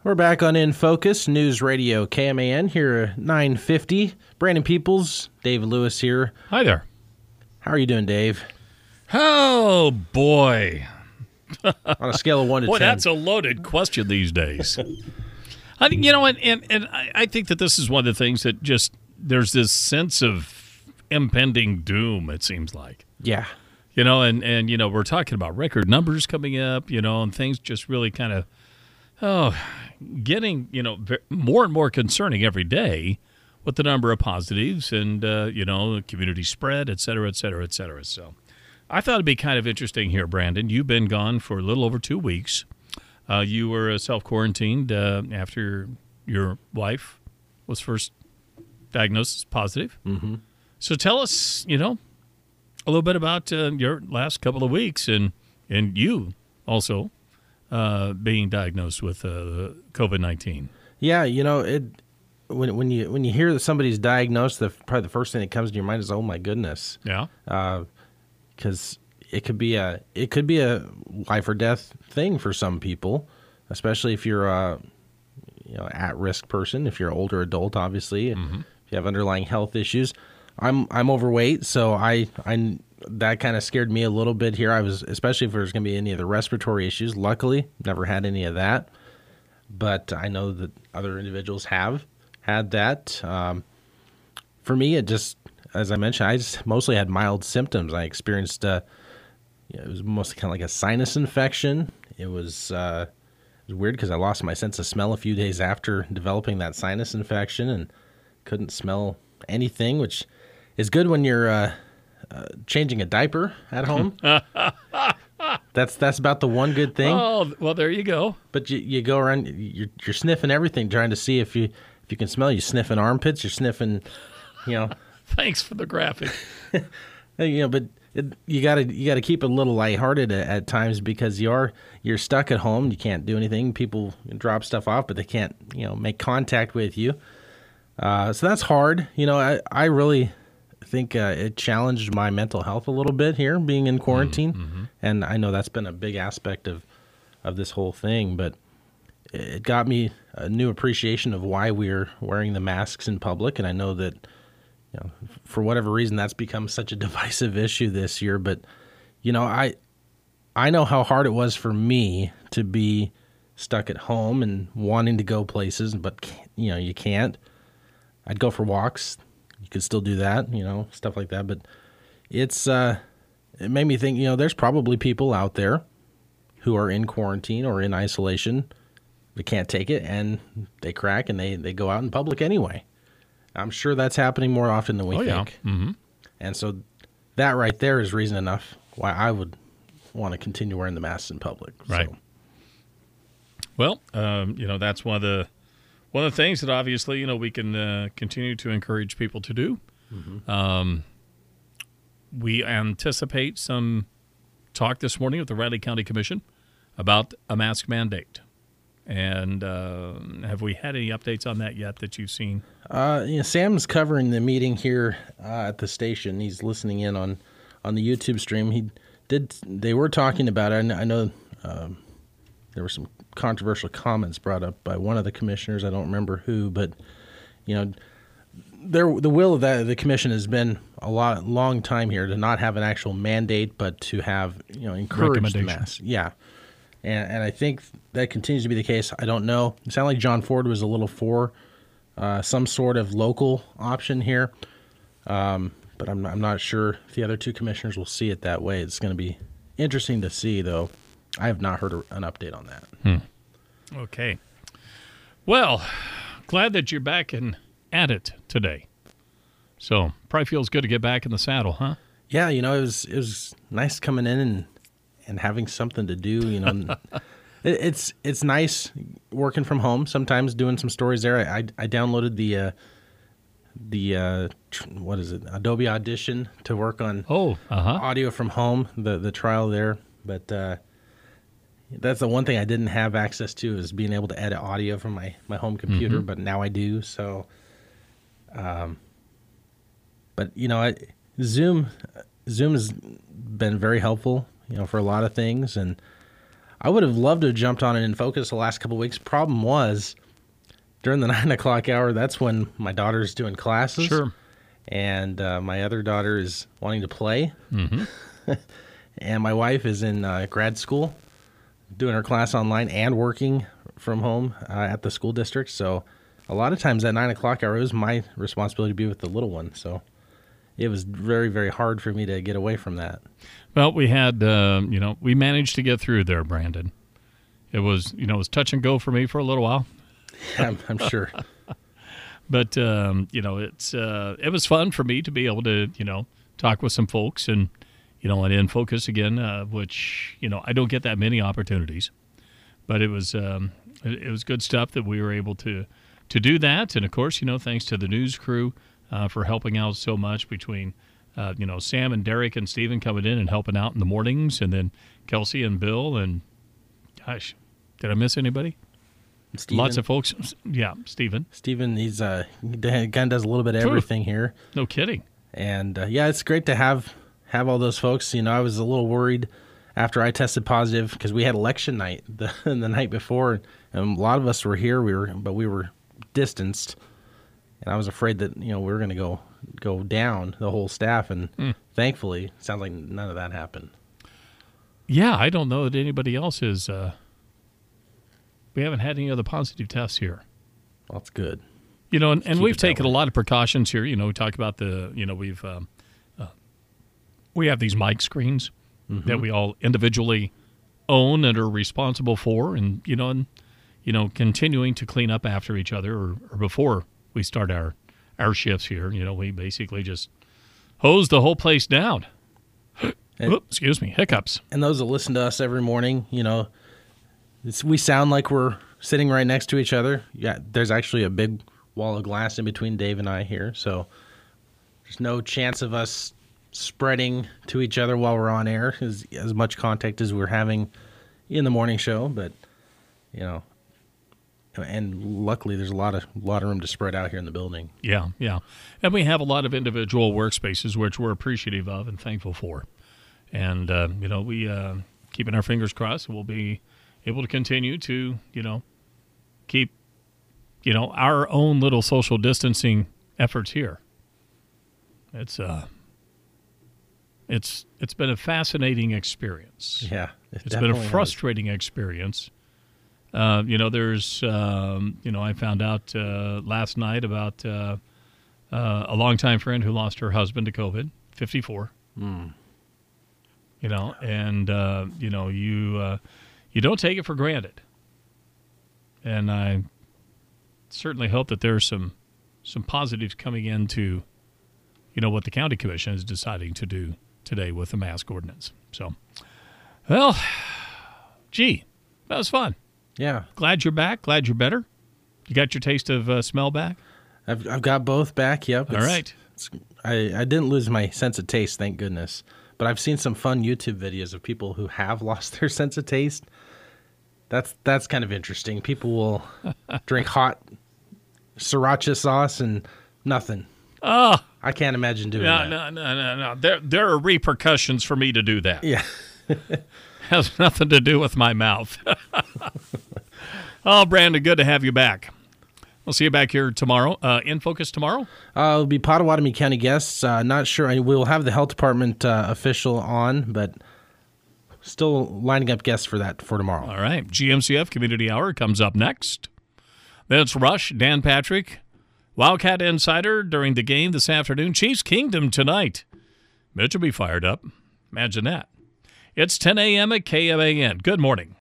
We're back on In Focus, News Radio KMAN here at 950. Brandon Peoples, Dave Lewis here. Hi there. How are you doing, Dave? Oh, boy. On a scale of 1 to 10. Boy, that's a loaded question these days. I think, and I think that this is one of the things that just, there's this sense of impending doom, it seems like. Yeah. And we're talking about record numbers coming up, and things just really kind of, getting, more and more concerning every day with the number of positives and, community spread, et cetera, et cetera, et cetera. So I thought it'd be kind of interesting here, Brandon. You've been gone for a little over 2 weeks. You were self-quarantined after your wife was first diagnosed as positive. Mm-hmm. So tell us, a little bit about your last couple of weeks and you also being diagnosed with COVID-19. Yeah, when you hear that somebody's diagnosed, probably the first thing that comes to your mind is, oh my goodness. Yeah. Because it could be a life or death thing for some people, especially if you're a at-risk person, if you're an older adult, obviously, Mm-hmm. if you have underlying health issues. I'm overweight, so I that kind of scared me a little bit here. Especially if there's going to be any of the respiratory issues. Luckily, never had any of that, but I know that other individuals have had that. For me, it just, as I mentioned, I just mostly had mild symptoms. I experienced, it was mostly kind of like a sinus infection. It was weird because I lost my sense of smell a few days after developing that sinus infection and couldn't smell anything, which is good when you're changing a diaper at home. That's about the one good thing. Oh, well, there you go. But you go around, you're sniffing everything, trying to see if you can smell. You're sniffing armpits. You're sniffing, Thanks for the graphic. But you gotta keep it a little lighthearted at times because you're stuck at home. You can't do anything. People drop stuff off, but they can't make contact with you. So that's hard. I really think it challenged my mental health a little bit here, being in quarantine. Mm-hmm. And I know that's been a big aspect of this whole thing, but it got me a new appreciation of why we're wearing the masks in public. And I know that, for whatever reason, that's become such a divisive issue this year. But, I know how hard it was for me to be stuck at home and wanting to go places, but, you can't. I'd go for walks. You could still do that, stuff like that. But it made me think, there's probably people out there who are in quarantine or in isolation. They can't take it and they crack and they go out in public anyway. I'm sure that's happening more often than we think. Yeah. Mm-hmm. And so that right there is reason enough why I would want to continue wearing the masks in public. Right. So. Well, that's one of the things that obviously, we can continue to encourage people to do. Mm-hmm. We anticipate some talk this morning with the Riley County Commission about a mask mandate. And have we had any updates on that yet that you've seen? Sam's covering the meeting here at the station. He's listening in on the YouTube stream. They were talking about it. I know there were some controversial comments brought up by one of the commissioners. I don't remember who, but the will of the commission has been a long time here to not have an actual mandate, but to have encourage the mask. Yeah. And I think that continues to be the case. I don't know. It sounded like John Ford was a little for some sort of local option here, but I'm not sure if the other two commissioners will see it that way. It's going to be interesting to see, though. I have not heard an update on that. Okay. Well, glad that you're back and at it today. So probably feels good to get back in the saddle, huh? Yeah, it was nice coming in and having something to do. It's nice working from home. Sometimes doing some stories there. I downloaded the what is it, Adobe Audition to work on audio from home. The trial there, but that's the one thing I didn't have access to is being able to edit audio from my home computer. Mm-hmm. But now I do. So, but Zoom has been very helpful. For a lot of things. And I would have loved to have jumped on it in Focus the last couple of weeks. Problem was, during the 9 o'clock hour, that's when my daughter's doing classes. Sure. And my other daughter is wanting to play. Mm-hmm. And my wife is in grad school, doing her class online and working from home at the school district. So a lot of times at 9 o'clock hour, it was my responsibility to be with the little one. So it was very, very hard for me to get away from that. Well, we had, we managed to get through there, Brandon. It was, it was touch and go for me for a little while. I'm sure. But, it was fun for me to be able to, talk with some folks and in Focus again, which, I don't get that many opportunities. But it was good stuff that we were able to do that. And, of course, thanks to the news crew for helping out so much between, Sam and Derek and Stephen coming in and helping out in the mornings, and then Kelsey and Bill. And, gosh, did I miss anybody? Steven. Lots of folks. Yeah, Stephen. Stephen, he kind of does a little bit of everything here. No kidding. And, it's great to have all those folks. I was a little worried after I tested positive because we had election night the night before, and a lot of us were here. But we were distanced, and I was afraid that we were going to go down, the whole staff. And thankfully, it sounds like none of that happened. Yeah, I don't know that anybody else is. We haven't had any other positive tests here. Well, that's good. And we've taken a lot of precautions here. We talk about we have these mic screens that we all individually own and are responsible for, and continuing to clean up after each other or before we start our shifts here. We basically just hose the whole place down. Excuse me, hiccups. And those that listen to us every morning, we sound like we're sitting right next to each other. Yeah, there's actually a big wall of glass in between Dave and I here, so there's no chance of us spreading to each other while we're on air, as much contact as we're having in the morning show. But and luckily there's a lot of room to spread out here in the building. Yeah, and we have a lot of individual workspaces which we're appreciative of and thankful for. And we keeping our fingers crossed, we'll be able to continue to keep our own little social distancing efforts here. It's been a fascinating experience. Yeah, it's been a frustrating experience. There's I found out last night about a longtime friend who lost her husband to COVID, 54. You don't take it for granted. And I certainly hope that there's some positives coming into what the county commission is deciding to do today with the mask ordinance. So, well, gee, that was fun. Yeah. Glad you're back. Glad you're better. You got your taste of smell back? I've got both back, yep. All right. I didn't lose my sense of taste, thank goodness. But I've seen some fun YouTube videos of people who have lost their sense of taste. That's kind of interesting. People will drink hot sriracha sauce and nothing. Oh, I can't imagine doing that. No. There are repercussions for me to do that. Yeah. Has nothing to do with my mouth. Oh, Brandon, good to have you back. We'll see you back here tomorrow. In Focus tomorrow? It'll be Pottawatomie County guests. Not sure. We'll have the health department official on, but still lining up guests for that for tomorrow. All right. GMCF Community Hour comes up next. Then it's Rush, Dan Patrick, Wildcat Insider during the game this afternoon. Chiefs Kingdom tonight. Mitch will be fired up. Imagine that. It's 10 a.m. at KMAN. Good morning.